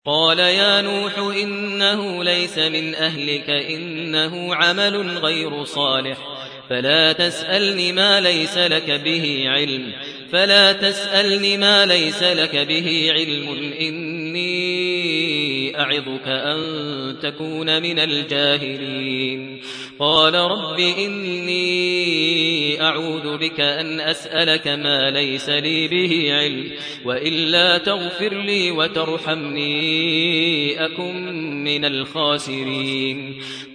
قال يا نوح إنه ليس من أهلك إنه عمل غير صالح فلا تسألني ما ليس لك به علم إني أعظك أن تكون من الجاهلين قال رب إني أعوذ بك أن أسألك ما ليس لي به علم وإلا تغفر لي وترحمني أكن من الخاسرين